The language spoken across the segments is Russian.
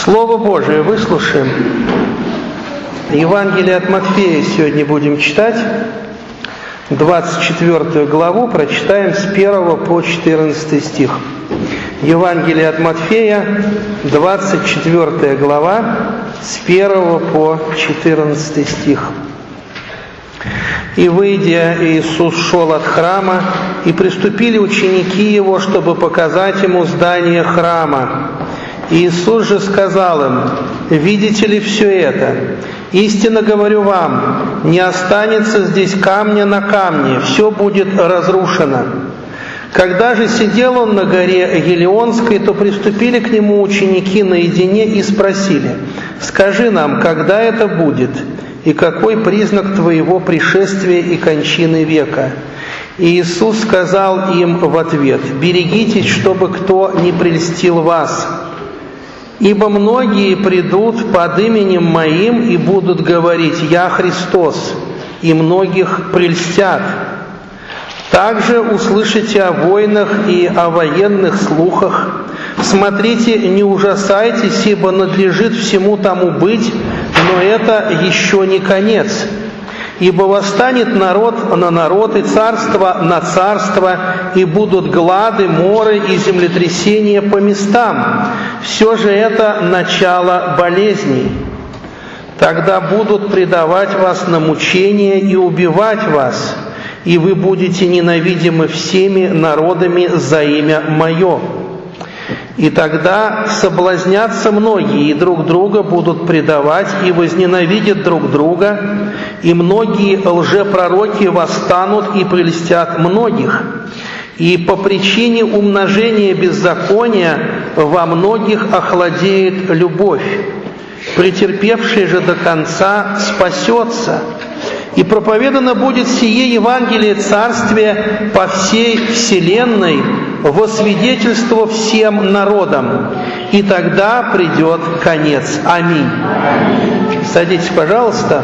Слово Божие выслушаем. Евангелие от Матфея сегодня будем читать. 24 главу прочитаем с 1 по 14 стих. Евангелие от Матфея, 24 глава, с 1 по 14 стих. «И, выйдя, Иисус шел от храма, и приступили ученики Его, чтобы показать Ему здание храма. Иисус же сказал им: видите ли все это? Истинно говорю вам, не останется здесь камня на камне, все будет разрушено. Когда же сидел он на горе Елеонской, то приступили к нему ученики наедине и спросили: скажи нам, когда это будет, и какой признак твоего пришествия и кончины века? И Иисус сказал им в ответ: берегитесь, чтобы кто не прельстил вас. Ибо многие придут под именем Моим и будут говорить: Я Христос, и многих прельстят. Также услышите о войнах и о военных слухах. Смотрите, не ужасайтесь, ибо надлежит всему тому быть, но это еще не конец. Ибо восстанет народ на народ, и царство на царство, и будут глады, моры и землетрясения по местам. Все же это начало болезней. Тогда будут предавать вас на мучения и убивать вас, и вы будете ненавидимы всеми народами за имя Мое. И тогда соблазнятся многие, и друг друга будут предавать, и возненавидят друг друга, и многие лжепророки восстанут и прельстят многих. И по причине умножения беззакония во многих охладеет любовь. Претерпевший же до конца спасется. И проповедано будет сие Евангелие Царствия по всей вселенной во свидетельство всем народам, и тогда придет конец. Аминь. Садитесь, пожалуйста.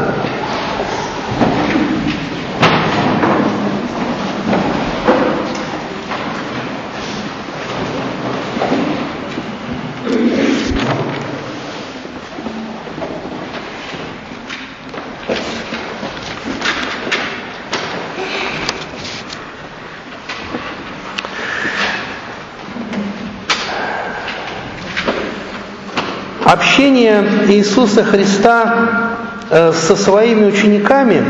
Общение Иисуса Христа со своими учениками,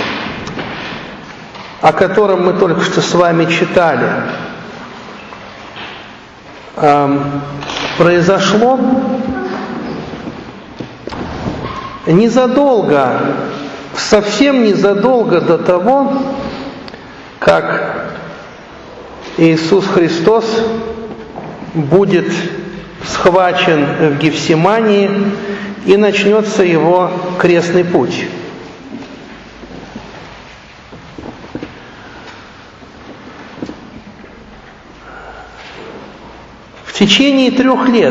о котором мы только что с вами читали, произошло незадолго, совсем незадолго до того, как Иисус Христос будет схвачен в Гефсимании, и начнется его крестный путь. В течение 3 лет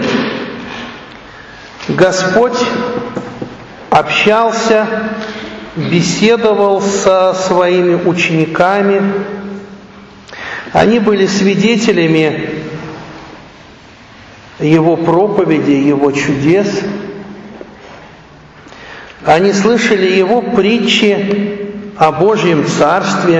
Господь общался, беседовал со своими учениками. Они были свидетелями Его проповеди, Его чудес. Они слышали Его притчи о Божьем Царстве.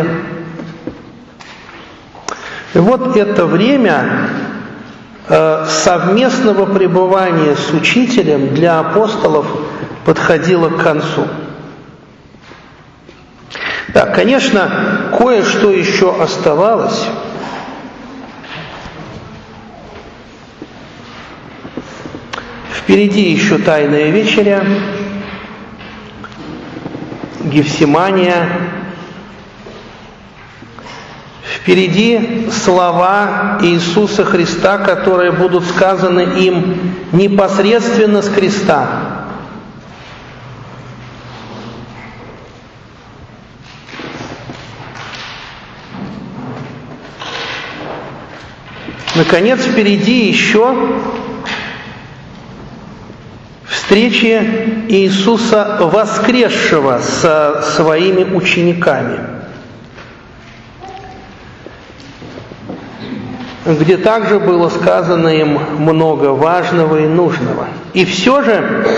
И вот это время совместного пребывания с Учителем для апостолов подходило к концу. Да, конечно, кое-что еще оставалось. Впереди еще Тайная вечеря, Гефсимания. Впереди слова Иисуса Христа, которые будут сказаны им непосредственно с креста. Наконец, впереди еще встречи Иисуса воскресшего со своими учениками. где также было сказано им много важного и нужного. И все же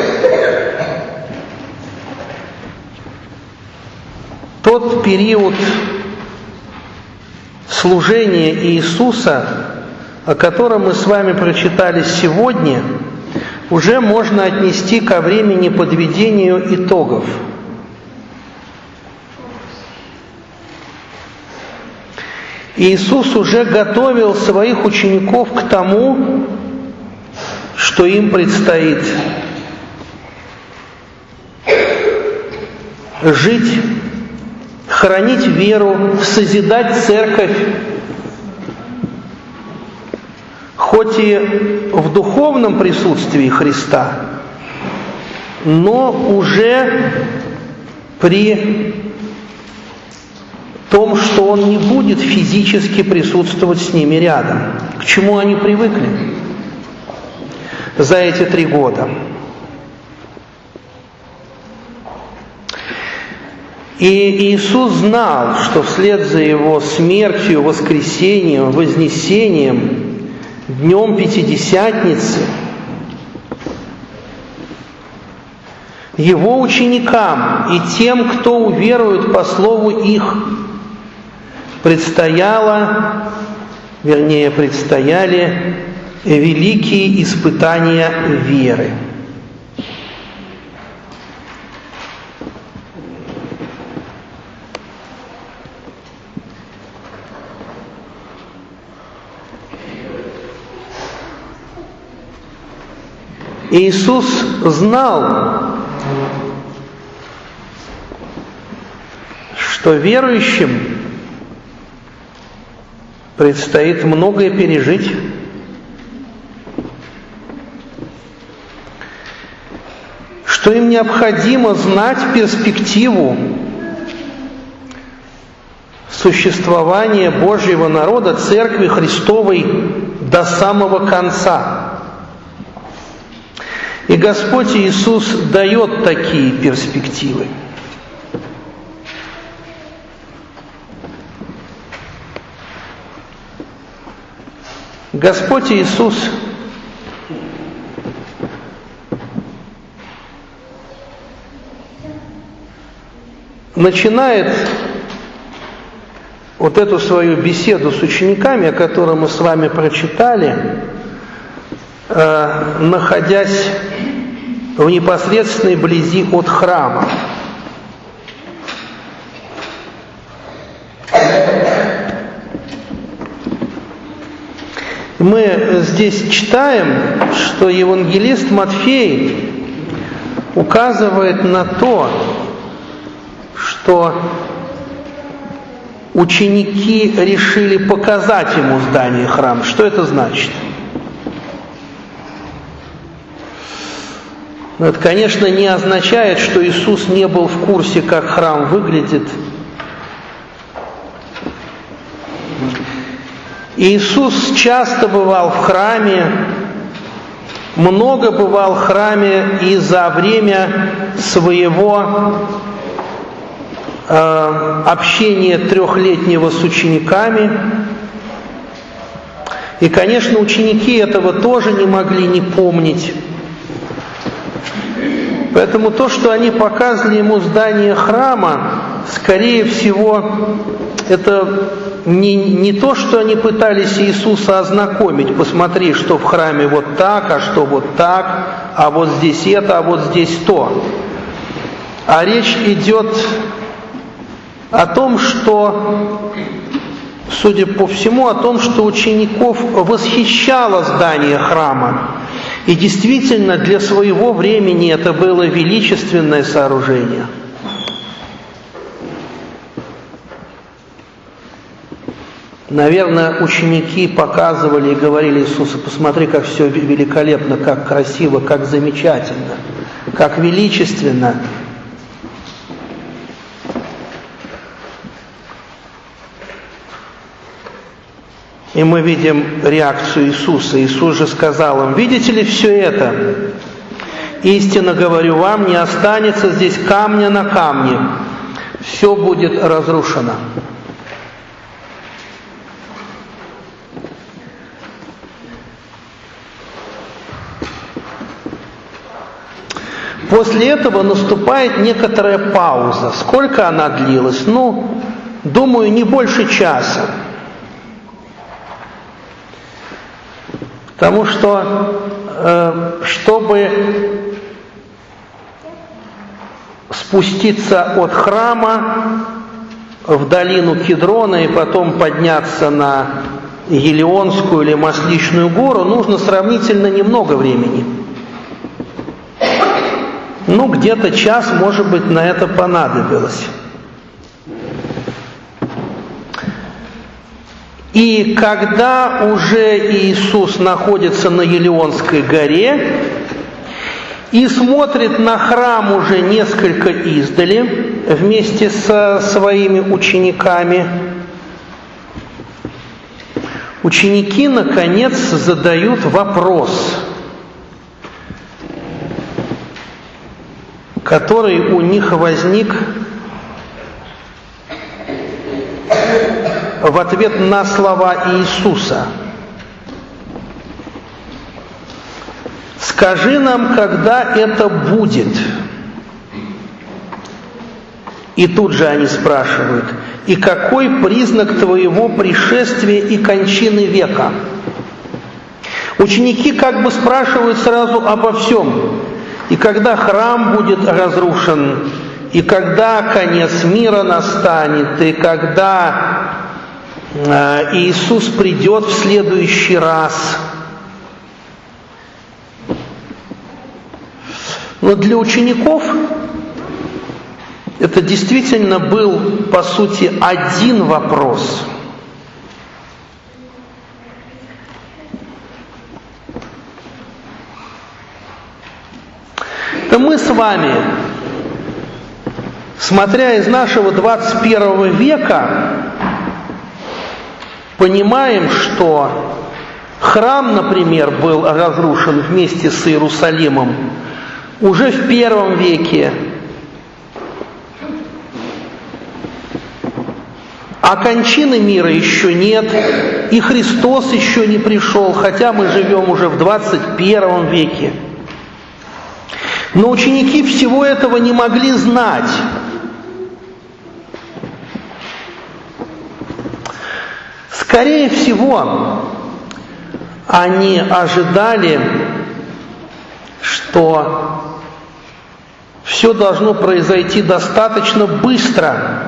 тот период служения Иисуса, о котором мы с вами прочитали сегодня, уже можно отнести ко времени подведения итогов. Иисус уже готовил своих учеников к тому, что им предстоит жить, хранить веру, созидать церковь, хоть и в духовном присутствии Христа, но уже при том, что Он не будет физически присутствовать с ними рядом, к чему они привыкли за эти 3 года. И Иисус знал, что вслед за Его смертью, воскресением, вознесением, днем Пятидесятницы, Его ученикам и тем, кто уверует по слову их, предстояли великие испытания веры. Иисус знал, что верующим предстоит многое пережить. Что им необходимо знать перспективу существования Божьего народа, Церкви Христовой до самого конца. И Господь Иисус дает такие перспективы. Господь Иисус начинает вот эту свою беседу с учениками, о которой мы с вами прочитали, находясь в непосредственной близи от храма. Мы здесь читаем, что евангелист Матфей указывает на то, что ученики решили показать ему здание храма. Что это значит? Это, конечно, не означает, что Иисус не был в курсе, как храм выглядит. Иисус часто бывал в храме, много бывал в храме и за время своего общения 3-летнего с учениками. И, конечно, ученики этого тоже не могли не помнить. Поэтому то, что они показывали ему здание храма, скорее всего, это не то, что они пытались Иисуса ознакомить, посмотри, что в храме вот так, а что вот так, а вот здесь это, а вот здесь то. А речь идет о том, что, судя по всему, о том, что учеников восхищало здание храма. И действительно, для своего времени это было величественное сооружение. Наверное, ученики показывали и говорили Иисусу: посмотри, как все великолепно, как красиво, как замечательно, как величественно. И мы видим реакцию Иисуса. Иисус же сказал им: видите ли все это? Истинно говорю вам, не останется здесь камня на камне, все будет разрушено. После этого наступает некоторая пауза. Сколько она длилась? Думаю, не больше часа. Потому что, чтобы спуститься от храма в долину Кедрона и потом подняться на Елеонскую или Масличную гору, нужно сравнительно немного времени. Где-то час, может быть, на это понадобилось. И когда уже Иисус находится на Елеонской горе и смотрит на храм уже несколько издали вместе со своими учениками, ученики, наконец, задают вопрос, который у них возник в ответ на слова Иисуса. «Скажи нам, когда это будет?» И тут же они спрашивают: «И какой признак твоего пришествия и кончины века?» Ученики как бы спрашивают сразу обо всем. И когда храм будет разрушен, и когда конец мира настанет, и когда Иисус придет в следующий раз. Но для учеников это действительно был, по сути, один вопрос. Да мы с вами, смотря из нашего 21 века, понимаем, что храм, например, был разрушен вместе с Иерусалимом уже в I веке, а кончины мира еще нет, и Христос еще не пришел, хотя мы живем уже в 21 веке. Но ученики всего этого не могли знать. Скорее всего, они ожидали, что все должно произойти достаточно быстро.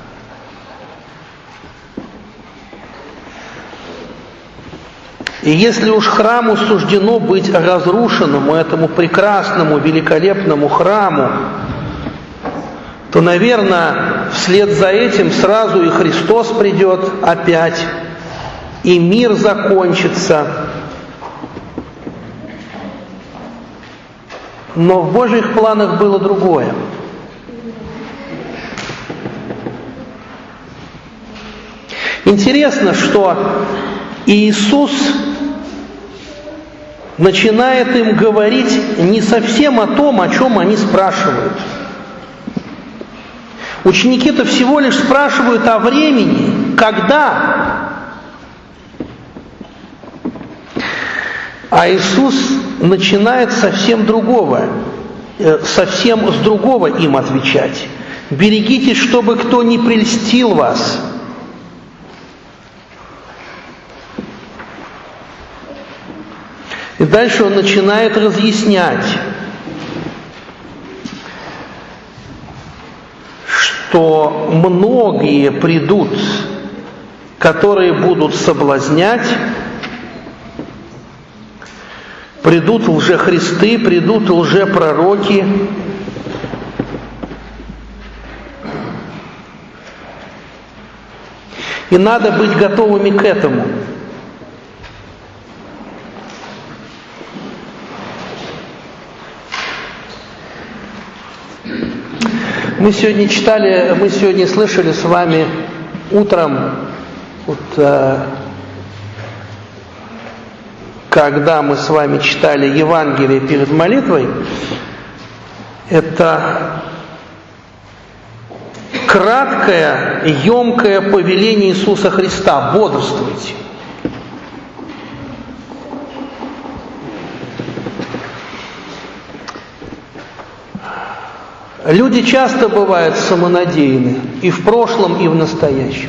И если уж храму суждено быть разрушенному, этому прекрасному, великолепному храму, то, наверное, вслед за этим сразу и Христос придет опять, и мир закончится. Но в Божьих планах было другое. Интересно, что Иисус начинает им говорить не совсем о том, о чем они спрашивают. Ученики-то всего лишь спрашивают о времени, когда. А Иисус начинает совсем другого, совсем с другого им отвечать. «Берегитесь, чтобы кто не прельстил вас». И дальше он начинает разъяснять, что многие придут, которые будут соблазнять, придут лжехристы, придут лжепророки. И надо быть готовыми к этому. Мы сегодня слышали с вами утром, когда мы с вами читали Евангелие перед молитвой, это краткое, емкое повеление Иисуса Христа: бодрствуйте. Люди часто бывают самонадеянны и в прошлом, и в настоящем.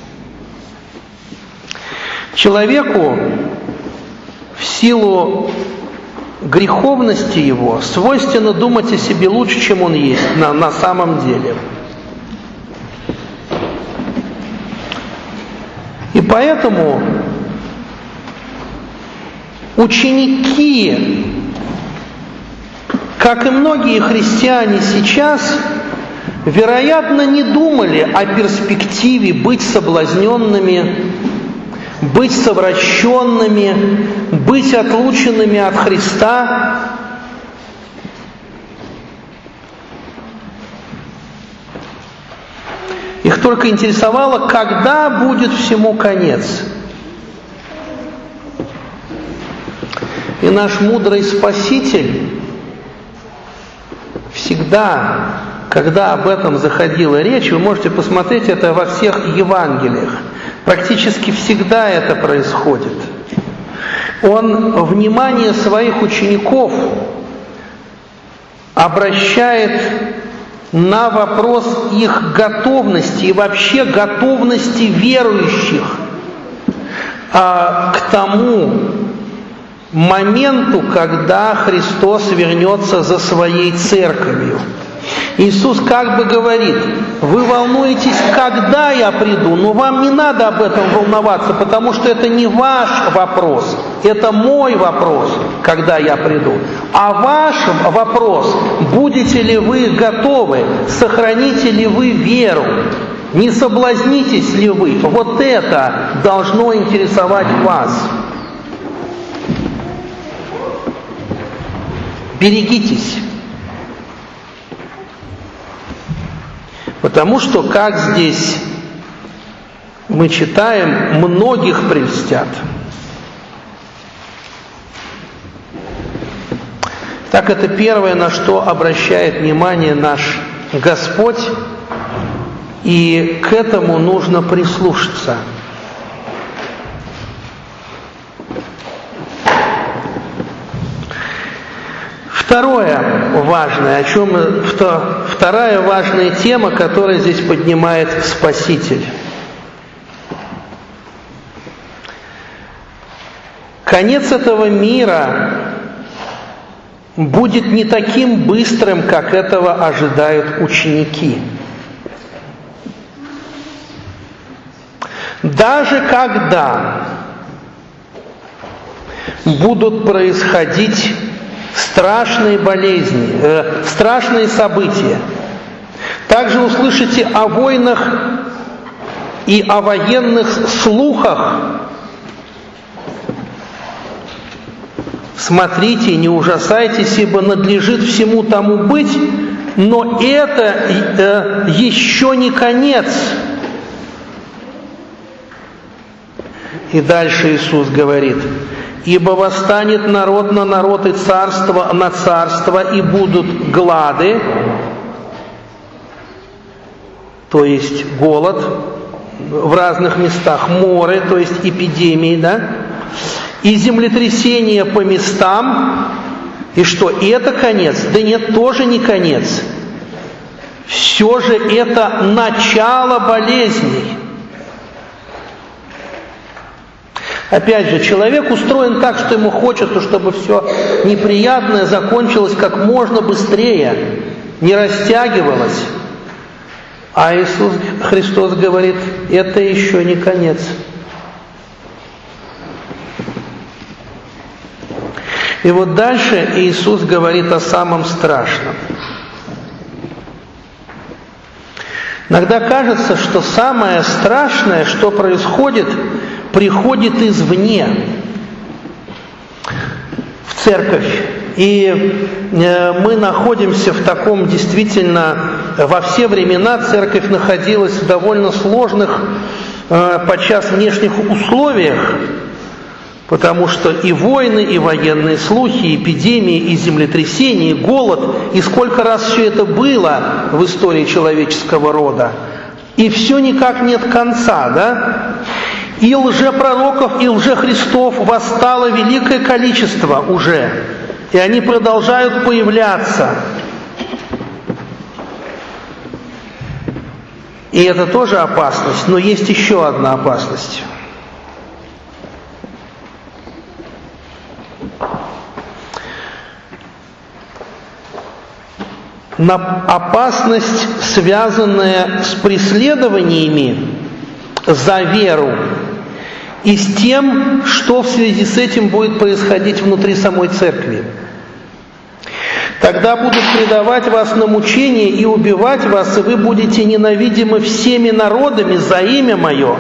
Человеку в силу греховности его свойственно думать о себе лучше, чем он есть на самом деле. И поэтому ученики, как и многие христиане сейчас, вероятно, не думали о перспективе быть соблазненными, быть совращенными, быть отлученными от Христа. Их только интересовало, когда будет всему конец. И наш мудрый Спаситель всегда, когда об этом заходила речь, вы можете посмотреть это во всех Евангелиях, практически всегда это происходит. Он внимание своих учеников обращает на вопрос их готовности и вообще готовности верующих к тому моменту, когда Христос вернется за своей церковью. Иисус как бы говорит: вы волнуетесь, когда я приду, но вам не надо об этом волноваться, потому что это не ваш вопрос, это мой вопрос, когда я приду. А ваш вопрос: будете ли вы готовы, сохраните ли вы веру, не соблазнитесь ли вы, вот это должно интересовать вас. Берегитесь. Потому что, как здесь мы читаем, многих прельстят. Так, это первое, на что обращает внимание наш Господь, и к этому нужно прислушаться. Второе важное, вторая важная тема, которую здесь поднимает Спаситель. Конец этого мира будет не таким быстрым, как этого ожидают ученики. Даже когда будут происходить страшные болезни, страшные события. Также услышите о войнах и о военных слухах. Смотрите, не ужасайтесь, ибо надлежит всему тому быть, но это еще не конец. И дальше Иисус говорит: ибо восстанет народ на народ и царство на царство, и будут глады, то есть голод в разных местах, моры, то есть эпидемии, да, и землетрясения по местам. И что, и это конец? Да нет, тоже не конец. Все же это начало болезней. Опять же, человек устроен так, что ему хочется, чтобы все неприятное закончилось как можно быстрее, не растягивалось. А Иисус Христос говорит: это еще не конец. И вот дальше Иисус говорит о самом страшном. Иногда кажется, что самое страшное, что происходит, приходит извне в церковь. И мы находимся в таком, действительно, во все времена церковь находилась в довольно сложных, подчас внешних условиях, потому что и войны, и военные слухи, и эпидемии, и землетрясения, и голод, и сколько раз все это было в истории человеческого рода. И все никак нет конца, да? И лжепророков, и лжехристов восстало великое количество уже. И они продолжают появляться. И это тоже опасность, но есть еще одна опасность. Опасность, связанная с преследованиями за веру и с тем, что в связи с этим будет происходить внутри самой церкви. Тогда будут предавать вас на мучение и убивать вас, и вы будете ненавидимы всеми народами за имя Мое.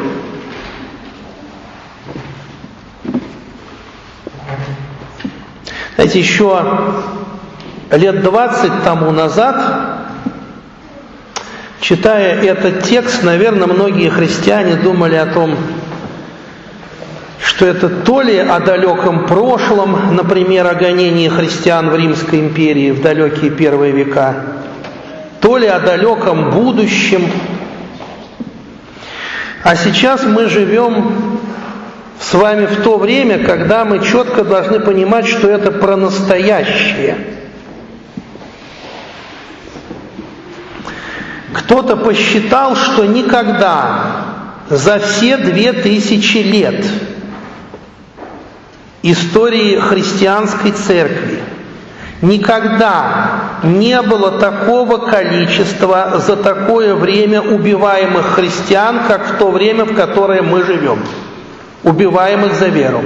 Знаете, еще лет 20 тому назад, читая этот текст, наверное, многие христиане думали о том, что это то ли о далеком прошлом, например, о гонении христиан в Римской империи в далекие первые века, то ли о далеком будущем. А сейчас мы живем с вами в то время, когда мы четко должны понимать, что это про настоящее. Кто-то посчитал, что никогда за все 2000 лет истории христианской церкви никогда не было такого количества за такое время убиваемых христиан, как в то время, в которое мы живем, убиваемых за веру.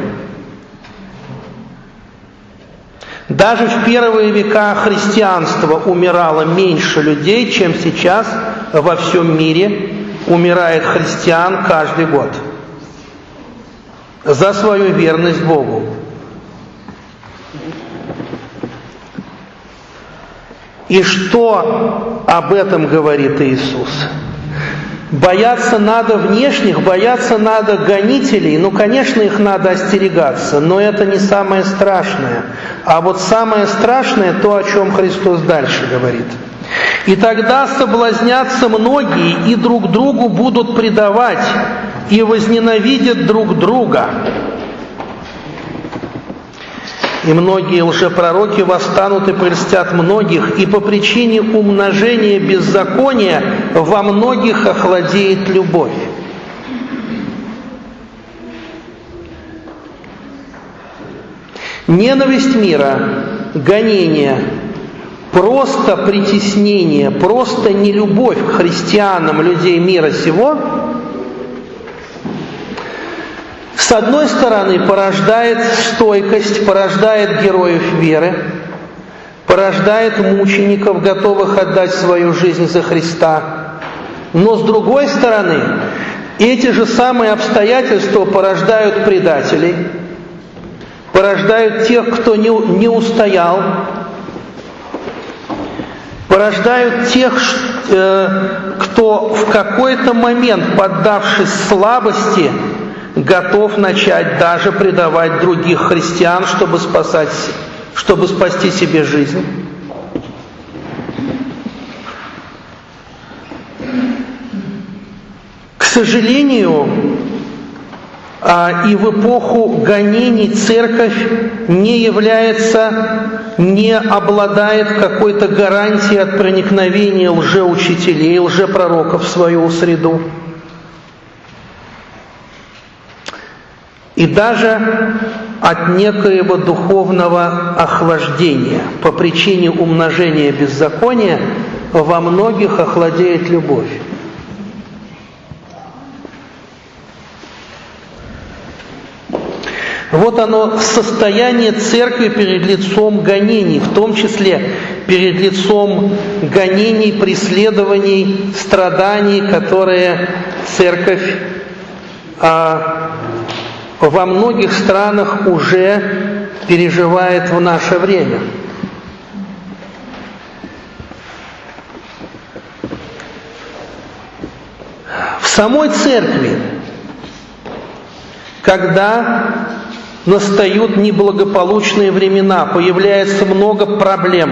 Даже в первые века христианства умирало меньше людей, чем сейчас во всем мире умирает христиан каждый год за свою верность Богу. И что об этом говорит Иисус? Бояться надо внешних, бояться надо гонителей. Ну, конечно, их надо остерегаться, но это не самое страшное. А вот самое страшное то, о чем Христос дальше говорит. «И тогда соблазнятся многие, и друг другу будут предавать, и возненавидят друг друга. И многие лжепророки восстанут и прельстят многих, и по причине умножения беззакония во многих охладеет любовь». Ненависть мира, гонение, просто притеснение, просто нелюбовь к христианам людей мира сего, с одной стороны, порождает стойкость, порождает героев веры, порождает мучеников, готовых отдать свою жизнь за Христа. Но с другой стороны, эти же самые обстоятельства порождают предателей, порождают тех, кто не устоял, порождают тех, кто в какой-то момент, поддавшись слабости, готов начать даже предавать других христиан, чтобы спасти себе жизнь. К сожалению, и в эпоху гонений церковь не обладает какой-то гарантией от проникновения лжеучителей, лжепророков в свою среду. И даже от некоего духовного охлаждения. По причине умножения беззакония во многих охладеет любовь. Вот оно, состояние церкви перед лицом гонений, в том числе перед лицом гонений, преследований, страданий, которые церковь во многих странах уже переживает в наше время. В самой церкви, когда настают неблагополучные времена, появляется много проблем.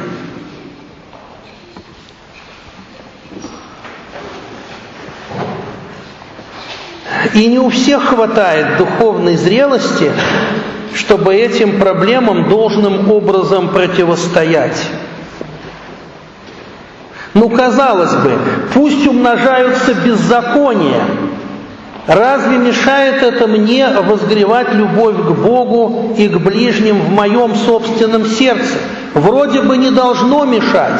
И не у всех хватает духовной зрелости, чтобы этим проблемам должным образом противостоять. Ну, казалось бы, пусть умножаются беззакония. Разве мешает это мне возгревать любовь к Богу и к ближним в моем собственном сердце? Вроде бы не должно мешать.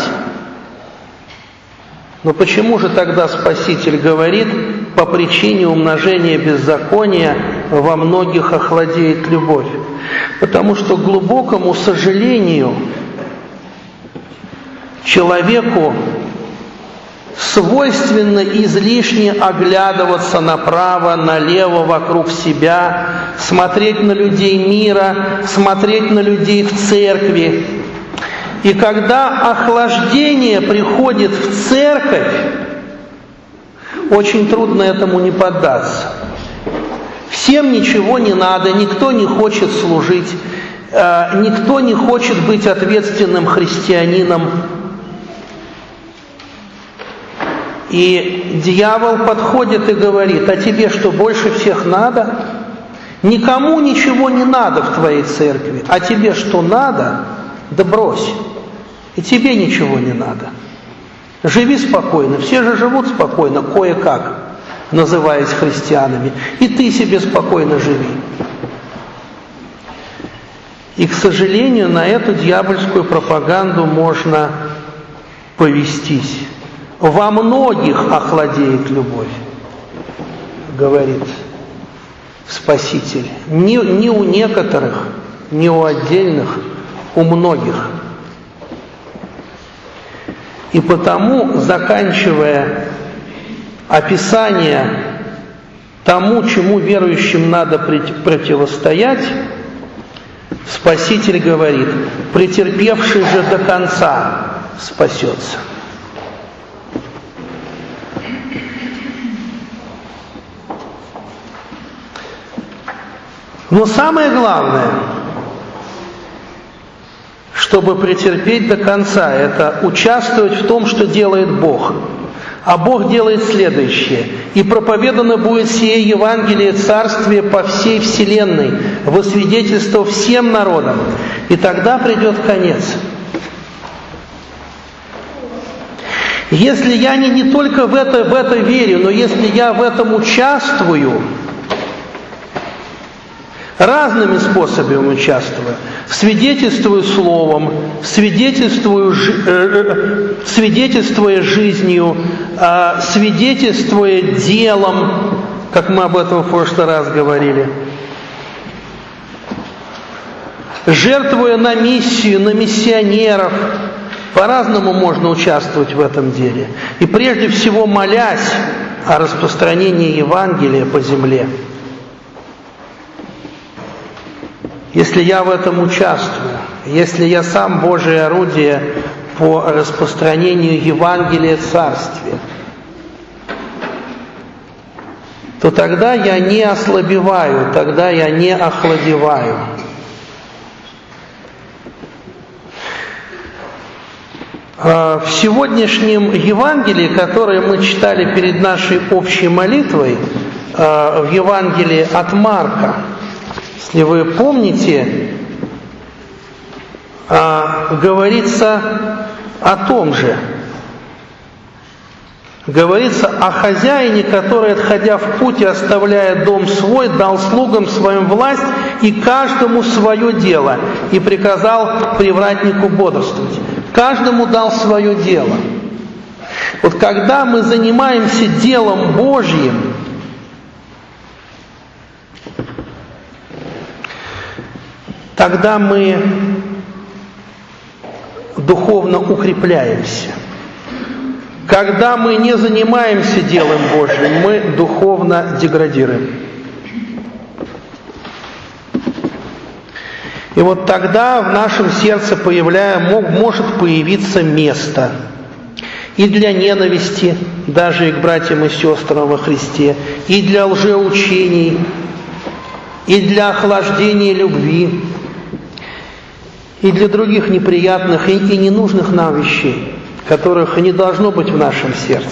Но почему же тогда Спаситель говорит, по причине умножения беззакония во многих охладеет любовь? Потому что, к глубокому сожалению, человеку свойственно излишне оглядываться направо, налево, вокруг себя, смотреть на людей мира, смотреть на людей в церкви. И когда охлаждение приходит в церковь, очень трудно этому не поддаться. Всем ничего не надо, никто не хочет служить, никто не хочет быть ответственным христианином. И дьявол подходит и говорит: а тебе что, больше всех надо? Никому ничего не надо в твоей церкви, а тебе что надо? Да брось. И тебе ничего не надо. Живи спокойно. Все же живут спокойно, кое-как, называясь христианами. И ты себе спокойно живи. И, к сожалению, на эту дьявольскую пропаганду можно повестись. Во многих охладеет любовь, говорит Спаситель. Не у некоторых, не у отдельных, у многих. И потому, заканчивая описание тому, чему верующим надо противостоять, Спаситель говорит: претерпевший же до конца спасется. Но самое главное, чтобы претерпеть до конца, это участвовать в том, что делает Бог. А Бог делает следующее: «И проповедано будет сие Евангелие Царствия по всей вселенной, во свидетельство всем народам, и тогда придет конец». Если я не только в это верю, но если я в этом участвую, разными способами участвую, свидетельствую словом, свидетельствуя жизнью, свидетельствуя делом, как мы об этом в прошлый раз говорили, жертвуя на миссию, на миссионеров. По-разному можно участвовать в этом деле. И прежде всего молясь о распространении Евангелия по земле. Если я в этом участвую, если я сам Божие орудие по распространению Евангелия Царствия, то тогда я не ослабеваю, тогда я не охладеваю. В сегодняшнем Евангелии, которое мы читали перед нашей общей молитвой, в Евангелии от Марка, если вы помните, говорится о том же. Говорится о хозяине, который, отходя в путь и оставляя дом свой, дал слугам своим власть и каждому свое дело, и приказал привратнику бодрствовать. Каждому дал свое дело. Вот когда мы занимаемся делом Божьим, тогда мы духовно укрепляемся. Когда мы не занимаемся делом Божьим, мы духовно деградируем. И вот тогда в нашем сердце может появиться место и для ненависти, даже и к братьям и сестрам во Христе, и для лжеучений, и для охлаждения любви, и для других неприятных и ненужных нам вещей, которых не должно быть в нашем сердце.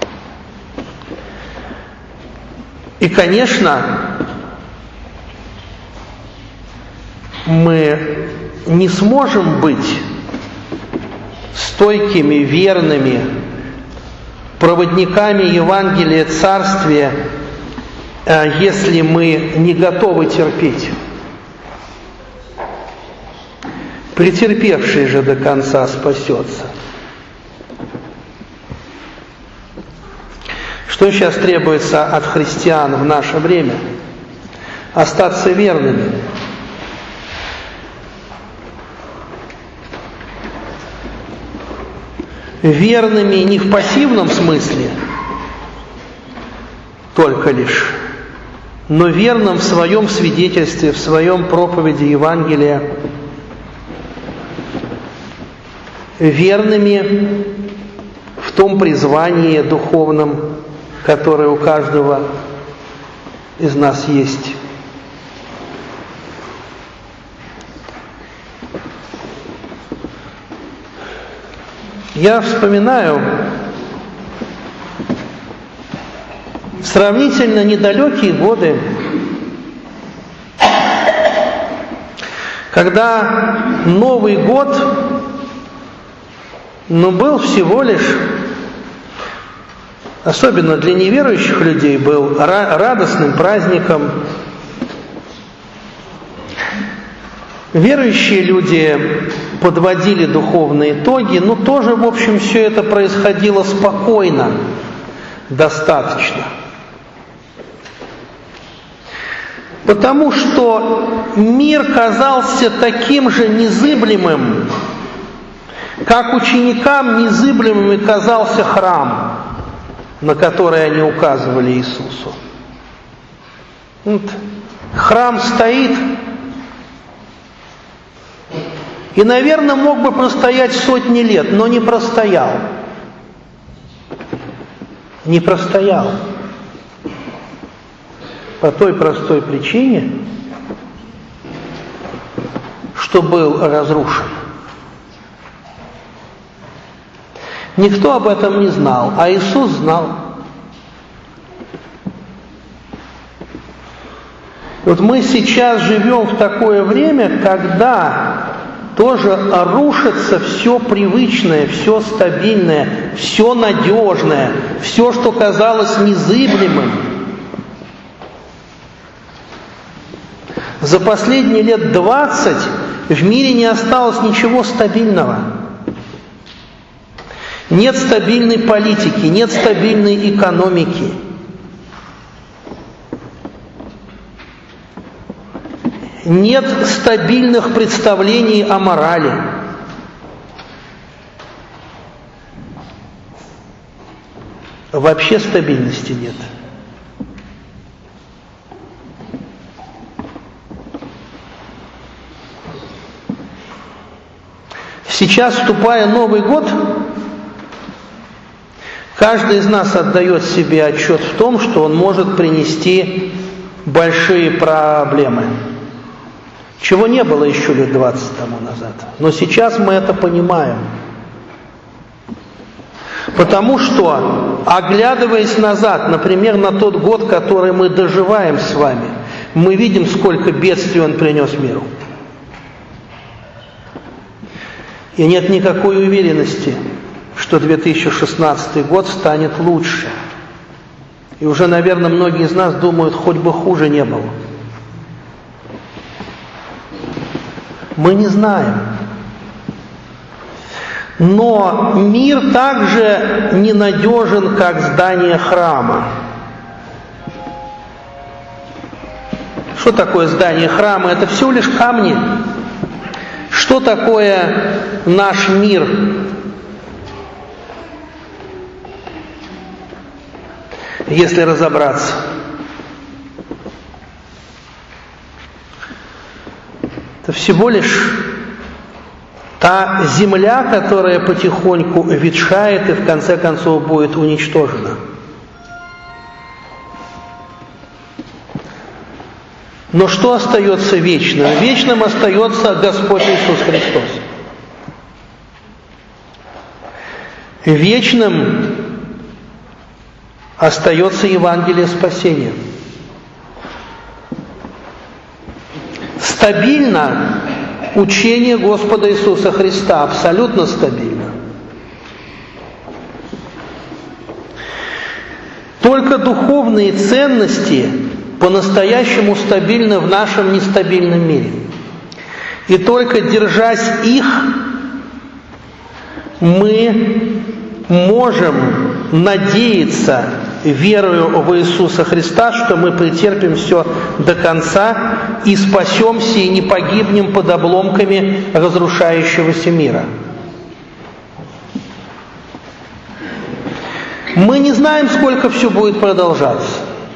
И, конечно, мы не сможем быть стойкими, верными проводниками Евангелия Царствия, если мы не готовы терпеть. Претерпевший же до конца спасется. Что сейчас требуется от христиан в наше время? Остаться верными. Верными не в пассивном смысле только лишь, но верным в своем свидетельстве, в своем проповеди Евангелия, верными в том призвании духовном, которое у каждого из нас есть. Я вспоминаю сравнительно недалекие годы, когда Новый год, был всего лишь, особенно для неверующих людей, был радостным праздником. Верующие люди подводили духовные итоги, но тоже, в общем, все это происходило спокойно, достаточно. Потому что мир казался таким же незыблемым, как ученикам незыблемым и казался храм, на который они указывали Иисусу. Вот. Храм стоит, и, наверное, мог бы простоять сотни лет, но не простоял. Не простоял. По той простой причине, что был разрушен. Никто об этом не знал, а Иисус знал. Вот мы сейчас живем в такое время, когда тоже рушится все привычное, все стабильное, все надежное, все, что казалось незыблемым. За последние лет 20 в мире не осталось ничего стабильного. Нет стабильной политики, нет стабильной экономики. Нет стабильных представлений о морали. Вообще стабильности нет. Сейчас, вступая в Новый год, каждый из нас отдает себе отчет в том, что он может принести большие проблемы. Чего не было еще лет 20 тому назад. Но сейчас мы это понимаем. Потому что, оглядываясь назад, например, на тот год, который мы доживаем с вами, мы видим, сколько бедствий он принес миру. И нет никакой уверенности, что 2016 год станет лучше. И уже, наверное, многие из нас думают, хоть бы хуже не было. Мы не знаем. Но мир также ненадежен, как здание храма. Что такое здание храма? Это всего лишь камни. Что такое наш мир? Если разобраться. Это всего лишь та земля, которая потихоньку ветшает и в конце концов будет уничтожена. Но что остается вечным? Вечным остается Господь Иисус Христос. Вечным остается Евангелие спасения. Стабильно учение Господа Иисуса Христа, абсолютно стабильно. Только духовные ценности по-настоящему стабильны в нашем нестабильном мире. И только держась их, мы можем надеяться, верою в Иисуса Христа, что мы претерпим все до конца и спасемся, и не погибнем под обломками разрушающегося мира. Мы не знаем, сколько все будет продолжаться.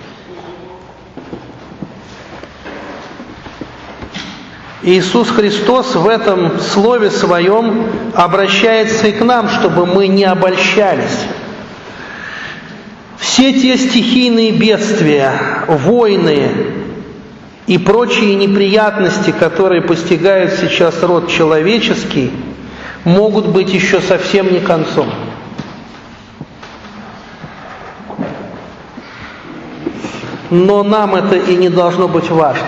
Иисус Христос в этом Слове Своем обращается и к нам, чтобы мы не обольщались. Все те стихийные бедствия, войны и прочие неприятности, которые постигают сейчас род человеческий, могут быть еще совсем не концом. Но нам это и не должно быть важно.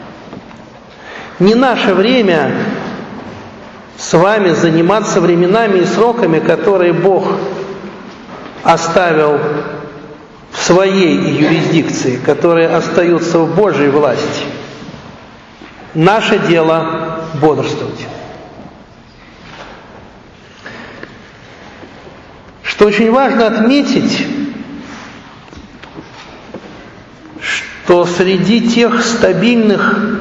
Не наше время с вами заниматься временами и сроками, которые Бог оставил в своей юрисдикции, которые остаются в Божьей власти. Наше дело бодрствовать. Что очень важно отметить, что среди тех стабильных,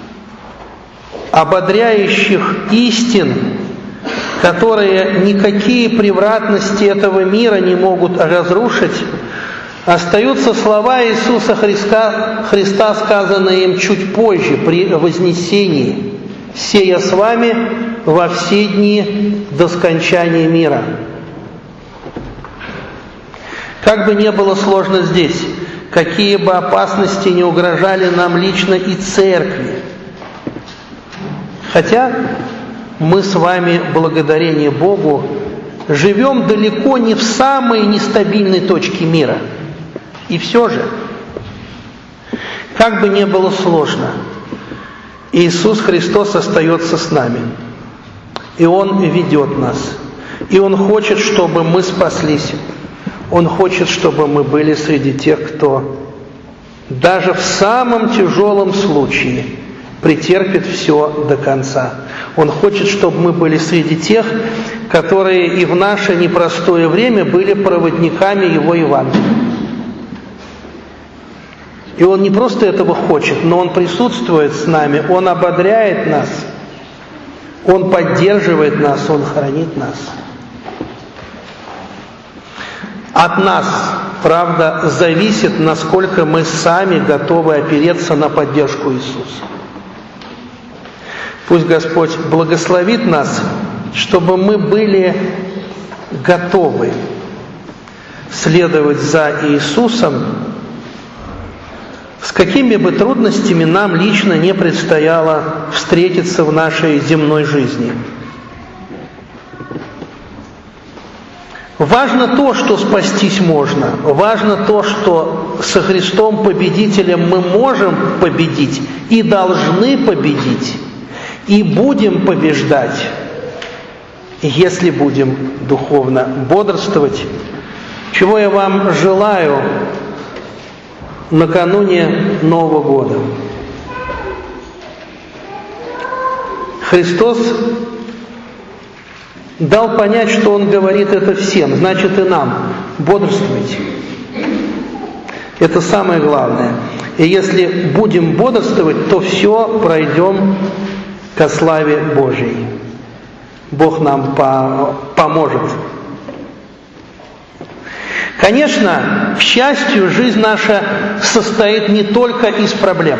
ободряющих истин, которые никакие превратности этого мира не могут разрушить, остаются слова Иисуса Христа, сказанные им чуть позже, при вознесении: «Се я с вами во все дни до скончания мира». Как бы ни было сложно здесь, какие бы опасности не угрожали нам лично и церкви, хотя мы с вами, благодарение Богу, живем далеко не в самой нестабильной точке мира. И все же, как бы ни было сложно, Иисус Христос остается с нами. И Он ведет нас. И Он хочет, чтобы мы спаслись. Он хочет, чтобы мы были среди тех, кто даже в самом тяжелом случае претерпит все до конца. Он хочет, чтобы мы были среди тех, которые и в наше непростое время были проводниками Его Евангелия. И Он не просто этого хочет, но Он присутствует с нами, Он ободряет нас, Он поддерживает нас, Он хранит нас. От нас, правда, зависит, насколько мы сами готовы опереться на поддержку Иисуса. Пусть Господь благословит нас, чтобы мы были готовы следовать за Иисусом, с какими бы трудностями нам лично не предстояло встретиться в нашей земной жизни. Важно то, что спастись можно. Важно то, что со Христом Победителем мы можем победить и должны победить. И будем побеждать, если будем духовно бодрствовать. Чего я вам желаю накануне Нового года. Христос дал понять, что Он говорит это всем, значит и нам. Бодрствуйте. Это самое главное. И если будем бодрствовать, то все пройдем ко славе Божьей. Бог нам поможет. Конечно, к счастью, жизнь наша состоит не только из проблем.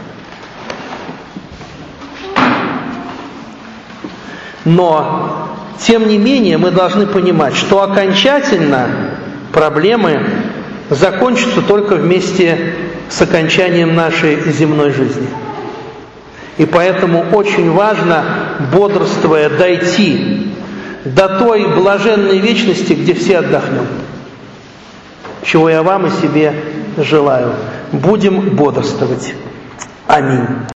Но, тем не менее, мы должны понимать, что окончательно проблемы закончатся только вместе с окончанием нашей земной жизни. И поэтому очень важно, бодрствуя, дойти до той блаженной вечности, где все отдохнем. Чего я вам и себе желаю. Будем бодрствовать. Аминь.